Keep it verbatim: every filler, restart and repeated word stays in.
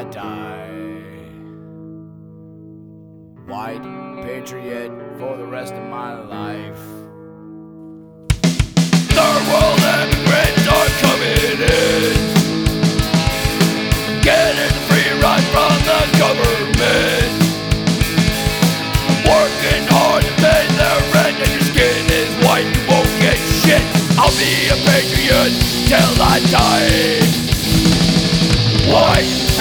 I die. White patriot for the rest of my life. Third world immigrants are coming in, getting the free ride from the government. Working hard to pay their rent, and your skin is white, you won't get shit. I'll be a patriot till I die.